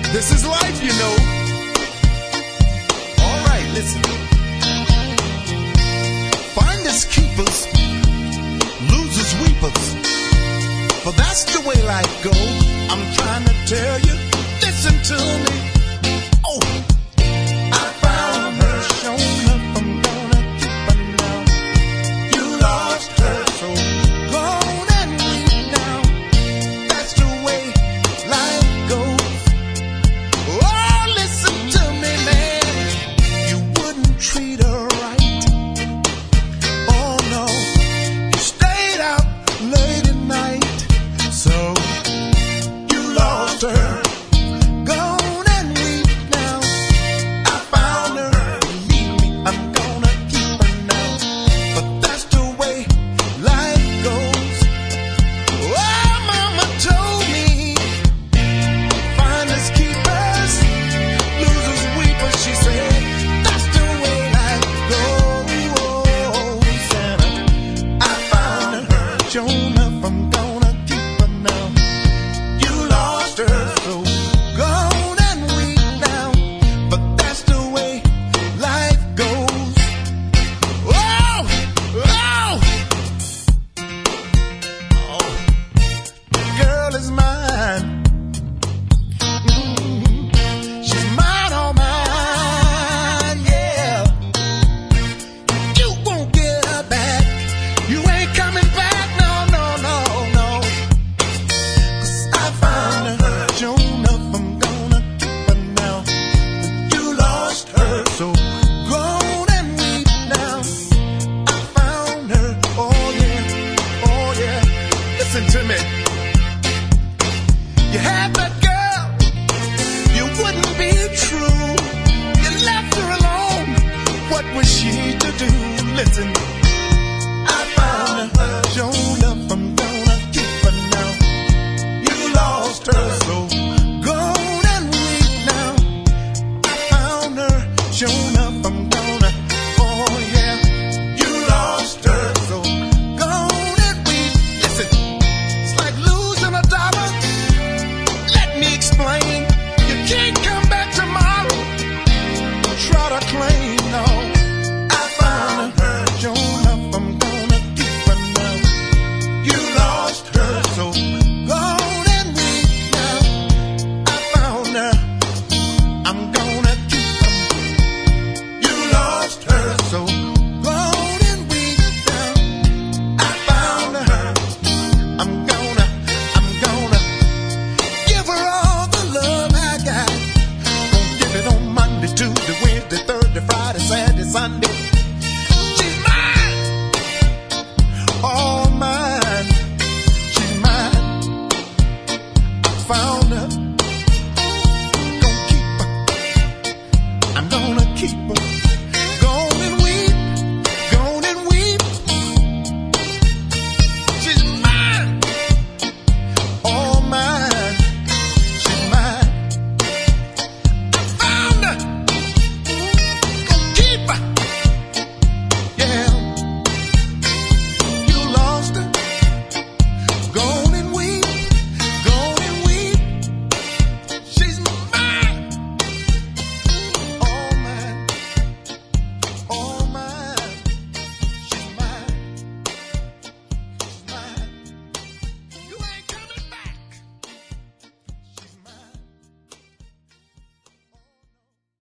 This is life, you know. All right, listen. Finders keepers, losers weepers. For that's the way life goes. I'm trying to tell you, listen to me. Oh, I found her, shown her, I'm gonna keep her now. You lost her, so go on and leave now. That's the way life goes. Oh, listen to me, man. You wouldn't treat her right. Oh no, you stayed out late at night. So you lost her. Go on and leave now. I found her. Believe me, I'm gonna keep her now. But that's the way life goes. Oh, mama told me, finders keepers, losers weepers. She said that's the way life goes. And I found her. Sure enough, I'm gonna keep her now. You lost her, so go on and weep now. But that's the way life goes. Oh, oh, oh. The girl is mine. She's mine, all mine, yeah. You won't get her back. You ain't coming back, no, no, no, no. 'Cause I found her. Sure enough, I'm gonna keep her now. But you lost her, so go on and weep now. I found her, oh yeah, oh yeah. Listen to me. You had that girl, you wouldn't be true. You left her alone. What was she to do? Listen, I found her. Sure enough, I'm gonna keep her now. You lost her, so go on and weep now. I found her. Sure enough, I'm gonna, oh yeah. You lost her, so go on and weep. Listen, it's like losing a dollar. Let me explain. You can't come back tomorrow. Try to claim, no. I found her. Sure enough, I'm gonna keep her now. You lost her, so go on and weep now. I found her. I'm gonna keep her. You lost her, so go on and weep now. I found her. I'm gonna give her all the love I got. Gonna give it on Monday, Tuesday, Wednesday, Thursday, Friday, Saturday, Sunday. She's mine, all mine. She's mine. I found her. Gonna keep her. I'm gonna keep her.